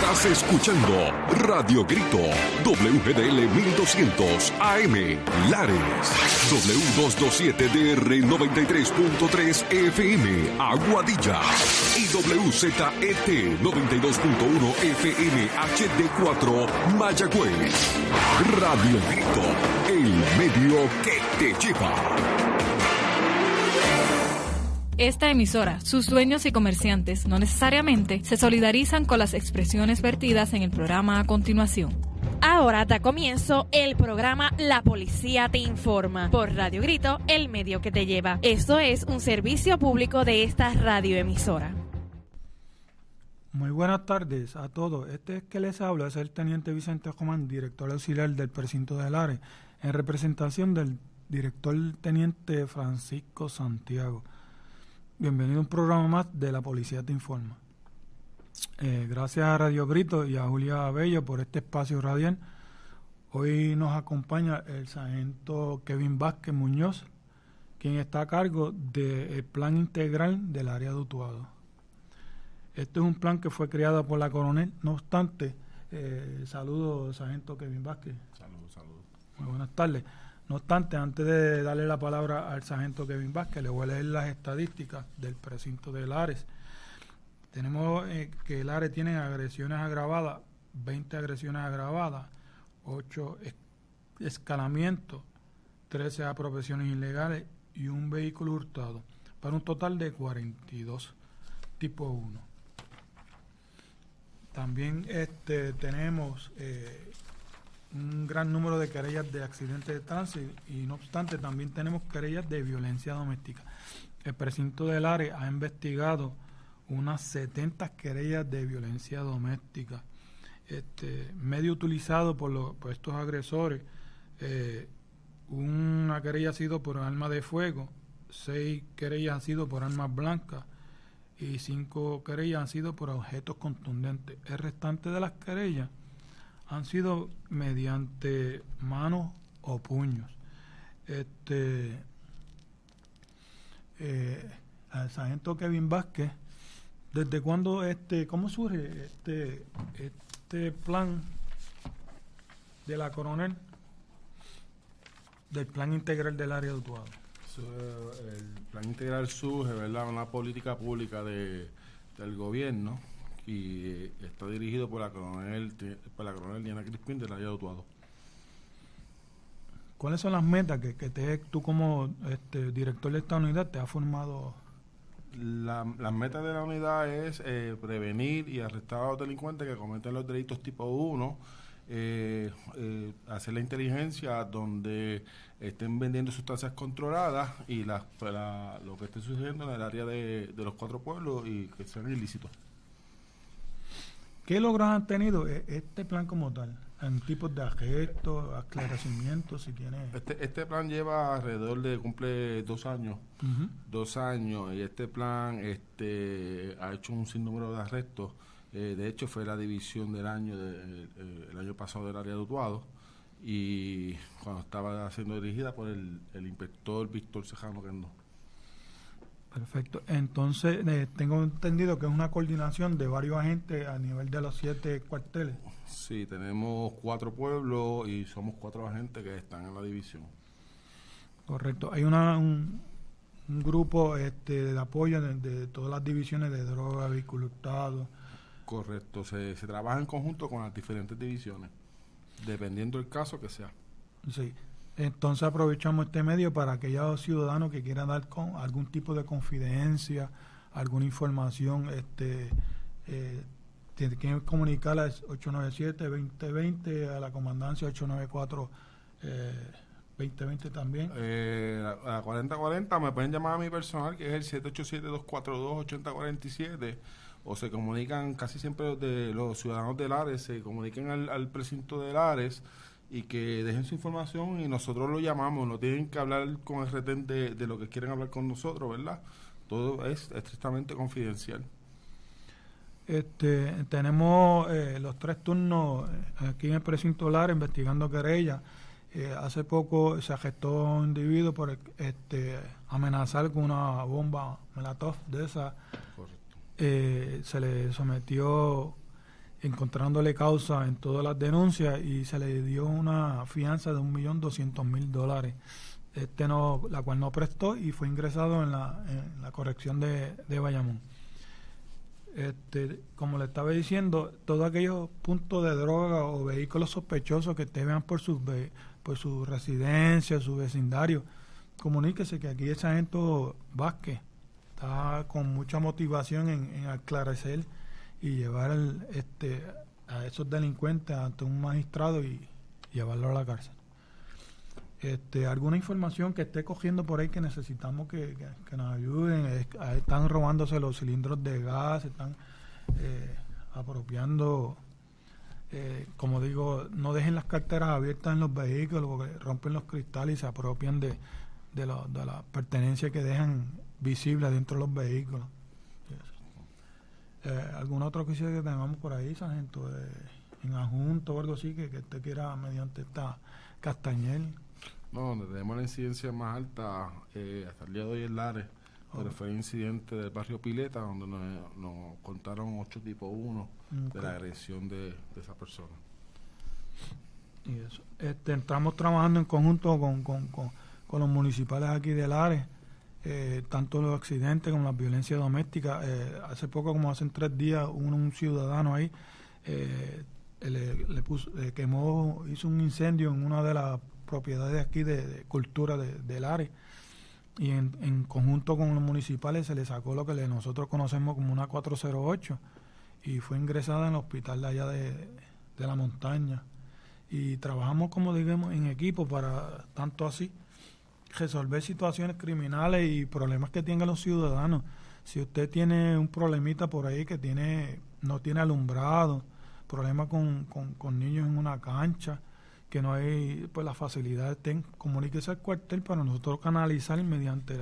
Estás escuchando Radio Grito, WGDL 1200 AM, Lares, W227DR 93.3 FM, Aguadilla, y WZET 92.1 FM HD4, Mayagüez. Radio Grito, el medio que te lleva. Esta emisora, sus dueños y comerciantes no necesariamente se solidarizan con las expresiones vertidas en el programa a continuación. Ahora da comienzo el programa La Policía Te Informa por Radio Grito, el medio que te lleva. Esto es un servicio público de esta radioemisora. Muy buenas tardes a todos. Este que les habla es el Teniente Vicente Comán, director auxiliar del precinto de Lares, en representación del director Teniente Francisco Santiago. Bienvenido a un programa más de La Policía Te Informa. Gracias a Radio Grito y a Julia Bello por este espacio radial. Hoy nos acompaña el sargento Kevin Vázquez Muñoz, quien está a cargo del plan integral del área de Utuado. Este es un plan que fue creado por la coronel. No obstante, saludos, sargento Kevin Vázquez. Saludos. Muy buenas tardes. No obstante, antes de darle la palabra al sargento Kevin Vázquez, le voy a leer las estadísticas del precinto de Lares. Tenemos que Lares tiene agresiones agravadas, 20 agresiones agravadas, 8 escalamientos, 13 apropiaciones ilegales y un vehículo hurtado, para un total de 42, tipo 1. También tenemos un gran número de querellas de accidentes de tránsito y no obstante también tenemos querellas de violencia doméstica. El precinto de Lares ha investigado unas 70 querellas de violencia doméstica. Medio utilizado por estos agresores, una querella ha sido por arma de fuego, 6 querellas han sido por armas blancas y 5 querellas han sido por objetos contundentes. El restante de las querellas han sido mediante manos o puños. Al sargento Kevin Vázquez, ¿desde cuándo cómo surge este plan de la coronel del plan integral del área de Utuado? El plan integral surge, ¿verdad?, una política pública del gobierno y está dirigido por la coronel Diana Crispín del área de Utuado. ¿Cuáles son las metas que tú como director de esta unidad te has formado? Las metas de la unidad es prevenir y arrestar a los delincuentes que cometen los delitos tipo 1, hacer la inteligencia donde estén vendiendo sustancias controladas y lo que esté sucediendo en el área de los 4 pueblos y que sean ilícitos. ¿Qué logros han tenido este plan como tal? En tipos de arrestos, aclaramientos, si tiene... Este plan lleva cumple 2 años. Uh-huh. 2 años, y este plan ha hecho un sinnúmero de arrestos. De hecho, fue la división del año, el año pasado del área de Utuado, y cuando estaba siendo dirigida por el inspector Víctor Cejano Quendo. Perfecto. Entonces, tengo entendido que es una coordinación de varios agentes a nivel de los 7 cuarteles. Sí, tenemos 4 pueblos y somos 4 agentes que están en la división. Correcto. Hay un grupo de apoyo de todas las divisiones de droga, vehículo hurtado. Correcto. Se trabaja en conjunto con las diferentes divisiones, dependiendo del caso que sea. Sí. Entonces aprovechamos este medio para aquellos ciudadanos que quieran dar con algún tipo de confidencia, alguna información, tienen que comunicar al 897-2020, a la comandancia 894-2020 también. A 4040 me pueden llamar a mi personal, que es el 787-242-8047, o se comunican casi siempre de los ciudadanos de Lares, se comuniquen al precinto de Lares y que dejen su información y nosotros lo llamamos. No tienen que hablar con el retén de lo que quieren hablar con nosotros, ¿verdad? Todo es estrictamente confidencial. Tenemos los 3 turnos aquí en el precinto Lares investigando querellas. Hace poco se arrestó un individuo por amenazar con una bomba Molotov de esa. Correcto. Se le sometió encontrándole causa en todas las denuncias, y se le dio una fianza de $1.200.000, la cual no prestó, y fue ingresado en la corrección de Bayamón. Como le estaba diciendo, todos aquellos puntos de droga o vehículos sospechosos que te vean por su residencia, su vecindario, comuníquese, que aquí el sargento Vázquez está con mucha motivación en aclarecer y llevar a esos delincuentes ante un magistrado y llevarlo a la cárcel. Alguna información que esté cogiendo por ahí que necesitamos que nos ayuden. Están robándose los cilindros de gas, están apropiando, como digo, no dejen las carteras abiertas en los vehículos, porque rompen los cristales y se apropian de la pertenencia que dejan visible dentro de los vehículos. ¿Alguna otra cosa que tengamos por ahí, sargento, en adjunto o algo así que usted quiera mediante esta Castañel? No, donde tenemos la incidencia más alta hasta el día de hoy en Lares, pero fue el incidente del barrio Pileta, donde nos contaron 8 tipo 1 de la agresión de esa persona. Y eso. Estamos trabajando en conjunto con los municipales aquí de Lares, tanto los accidentes como las violencias domésticas. Hace poco, como hace 3 días, un ciudadano ahí hizo un incendio en una de las propiedades aquí de cultura de Lares, y en conjunto con los municipales se le sacó lo que nosotros conocemos como una 408, y fue ingresada en el hospital de allá de la montaña, y trabajamos, como digamos, en equipo para tanto así resolver situaciones criminales y problemas que tengan los ciudadanos. Si usted tiene un problemita por ahí que no tiene alumbrado, problemas con niños en una cancha, que no hay pues las facilidades, comuníquese al cuartel para nosotros canalizar mediante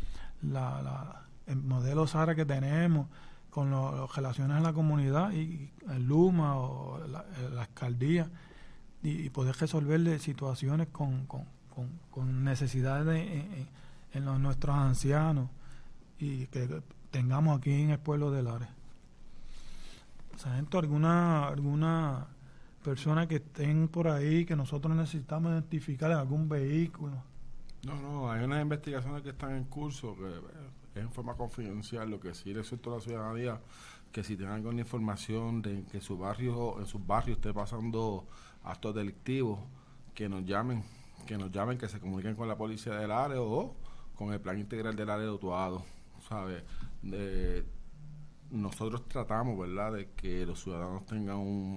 el modelo SARA que tenemos, con las relaciones en la comunidad y el LUMA o la alcaldía, y poder resolver situaciones con necesidades en nuestros ancianos, y que tengamos aquí en el pueblo de Lares. Sargento, alguna persona que estén por ahí que nosotros necesitamos identificar en algún vehículo? No, hay unas investigaciones que están en curso, que es en forma confidencial. Lo que sí le suelto a la ciudadanía, que si tienen alguna información de que en sus barrios esté pasando actos delictivos, que nos llamen, que se comuniquen con la policía del área o con el plan integral del área de Utuado, ¿sabes? Nosotros tratamos, ¿verdad?, de que los ciudadanos tengan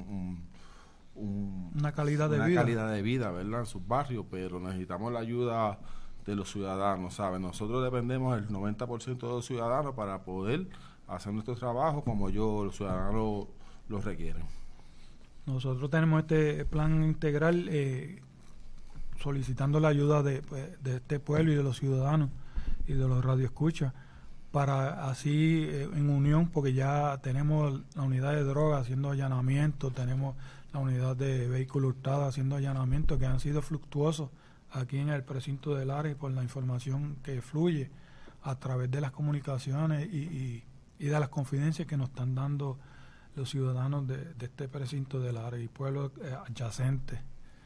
una calidad de vida, ¿verdad?, en sus barrios, pero necesitamos la ayuda de los ciudadanos, ¿sabes? Nosotros dependemos del 90% de los ciudadanos para poder hacer nuestro trabajo como los ciudadanos lo requieren. Nosotros tenemos este plan integral solicitando la ayuda de este pueblo y de los ciudadanos y de los radioescuchas, para así en unión, porque ya tenemos la unidad de drogas haciendo allanamientos, tenemos la unidad de vehículos hurtados haciendo allanamientos que han sido fluctuosos aquí en el precinto de Lares por la información que fluye a través de las comunicaciones y de las confidencias que nos están dando los ciudadanos de este precinto de Lares y pueblos adyacentes.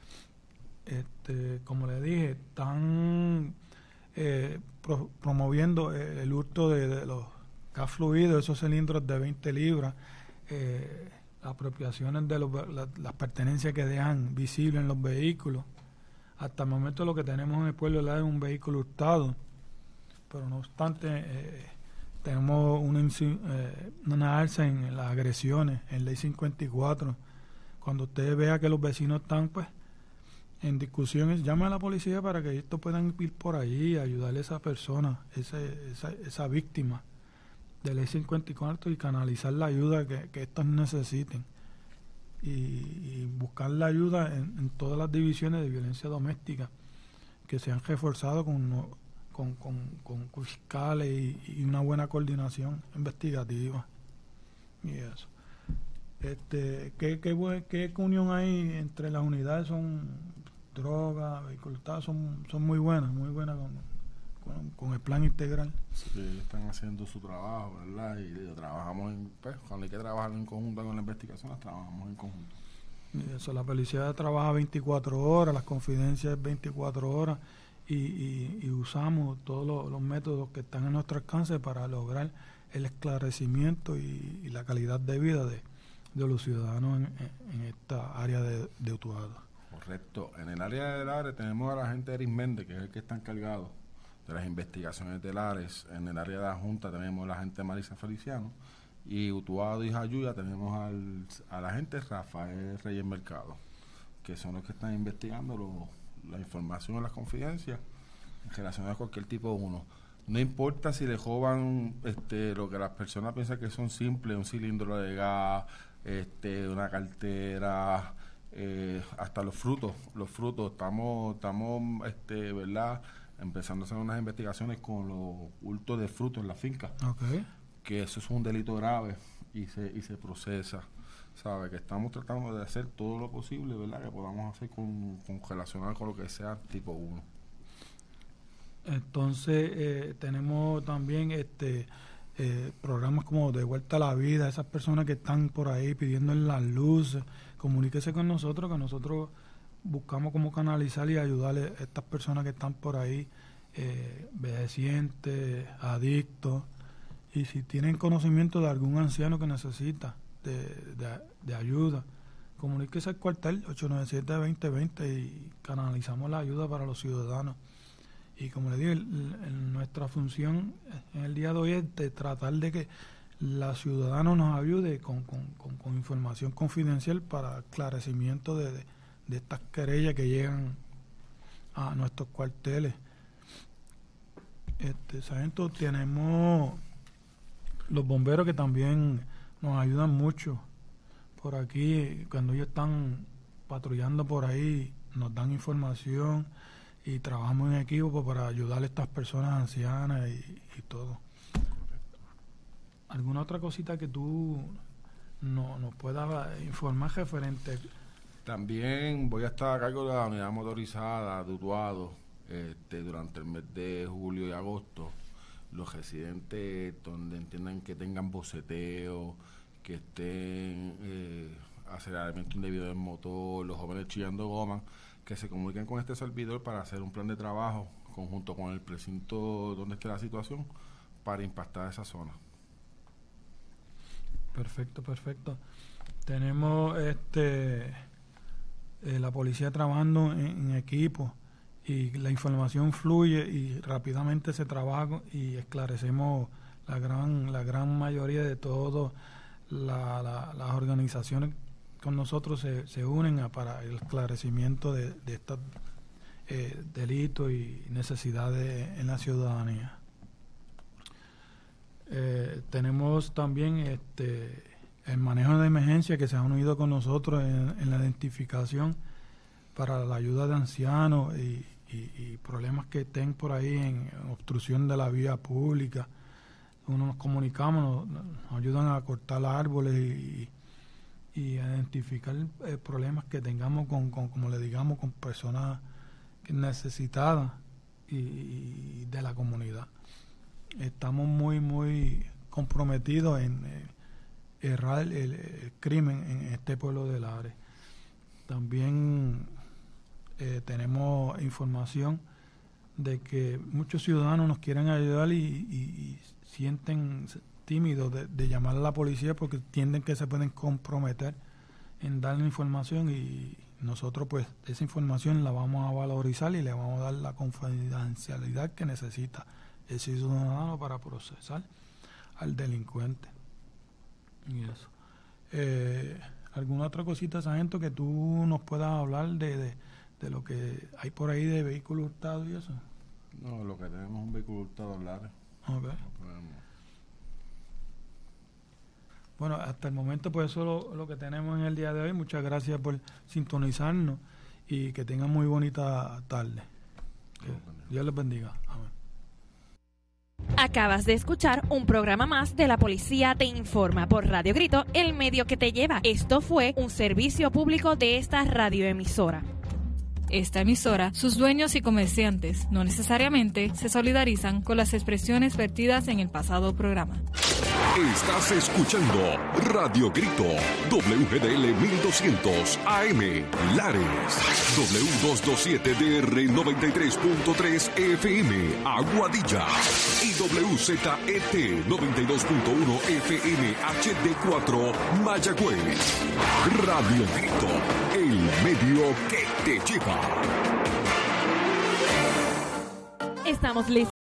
Como le dije, están promoviendo el hurto de los gas fluidos, esos cilindros de 20 libras, apropiaciones de las pertenencias que dejan visibles en los vehículos. Hasta el momento lo que tenemos en el pueblo es un vehículo hurtado, pero no obstante tenemos una alza en las agresiones, en Ley 54. Cuando usted vea que los vecinos están pues en discusiones, llame a la policía para que estos puedan ir por allí y ayudarle a esa persona, esa víctima de Ley 54, y canalizar la ayuda que estos necesiten, y buscar la ayuda en todas las divisiones de violencia doméstica que se han reforzado con fiscales y una buena coordinación investigativa y eso. ¿Qué unión hay entre las unidades? Son drogas, vehículos, son muy buenas con el plan integral. Sí, están haciendo su trabajo, ¿verdad? Y trabajamos cuando hay que trabajar en conjunto con la investigación, las trabajamos en conjunto. Y eso, la policía trabaja 24 horas, las confidencias 24 horas y usamos todos los métodos que están a nuestro alcance para lograr el esclarecimiento y la calidad de vida de los ciudadanos en esta área de Utuado. Correcto. En el área de Lares tenemos a la agente Eris Méndez, que es el que está encargado de las investigaciones de Lares. En el área de la Junta tenemos a la agente Marisa Feliciano, y Utuado y Jayuya tenemos al agente Rafael Reyes Mercado, que son los que están investigando la información en las confidencias en relación a cualquier tipo 1. No importa si le roban lo que las personas piensan que son simples, un cilindro de gas, una cartera, hasta los frutos. Estamos ¿verdad?, empezando a hacer unas investigaciones con los hurtos de frutos en la finca. Okay. Que eso es un delito grave y se procesa. ¿Sabe? Que estamos tratando de hacer todo lo posible, ¿verdad?, que podamos hacer con relacionado con lo que sea tipo 1. Entonces tenemos también programas como De Vuelta a la Vida, esas personas que están por ahí pidiendo las luces, comuníquese con nosotros, que nosotros buscamos cómo canalizar y ayudarle a estas personas que están por ahí, envejecientes, adictos, y si tienen conocimiento de algún anciano que necesita de ayuda, comuníquese al cuartel 897-2020 y canalizamos la ayuda para los ciudadanos. Y como le digo, nuestra función en el día de hoy es de tratar de que la ciudadana nos ayude con información confidencial para esclarecimiento de estas querellas que llegan a nuestros cuarteles. Sargento, tenemos los bomberos que también nos ayudan mucho por aquí. Cuando ellos están patrullando por ahí, nos dan información y trabajamos en equipo para ayudar a estas personas ancianas y todo. ¿Alguna otra cosita que tú nos puedas informar referente? También voy a estar a cargo de la unidad motorizada de Utuado durante el mes de julio y agosto. Los residentes donde entiendan que tengan boceteo, que estén aceleramiento indebido del motor, los jóvenes chillando goma, que se comuniquen con este servidor para hacer un plan de trabajo conjunto con el precinto donde esté la situación para impactar esa zona. Perfecto. Tenemos la policía trabajando en equipo y la información fluye y rápidamente se trabaja y esclarecemos la gran mayoría de todas las organizaciones con nosotros se unen para el esclarecimiento de estos delitos y necesidades en la ciudadanía. Tenemos también el manejo de emergencia, que se han unido con nosotros en la identificación para la ayuda de ancianos y problemas que estén por ahí en obstrucción de la vía pública. Uno nos comunicamos, nos ayudan a cortar árboles y identificar problemas que tengamos como le digamos, con personas necesitadas y de la comunidad. Estamos muy comprometidos en errar el crimen en este pueblo de Lares. También tenemos información de que muchos ciudadanos nos quieren ayudar y sienten tímidos de llamar a la policía porque entienden que se pueden comprometer en darle información, y nosotros pues esa información la vamos a valorizar y le vamos a dar la confidencialidad que necesita el ciudadano para procesar al delincuente. Y eso. ¿Alguna otra cosita, sargento, que tú nos puedas hablar de lo que hay por ahí de vehículos hurtados y eso? No, lo que tenemos es un vehículo hurtado en Lares. Okay. Bueno, hasta el momento pues eso es lo que tenemos en el día de hoy. Muchas gracias por sintonizarnos y que tengan muy bonita tarde. Dios les bendiga. Amén. Acabas de escuchar un programa más de La Policía Te Informa por Radio Grito, el medio que te lleva. Esto fue un servicio público de esta radioemisora. Esta emisora, sus dueños y comerciantes no necesariamente se solidarizan con las expresiones vertidas en el pasado programa. Estás escuchando Radio Grito, WGDL 1200 AM, Lares, W227DR 93.3 FM, Aguadilla, y WZET 92.1 FM HD4, Mayagüez. Radio Grito, el medio que te lleva. Estamos listos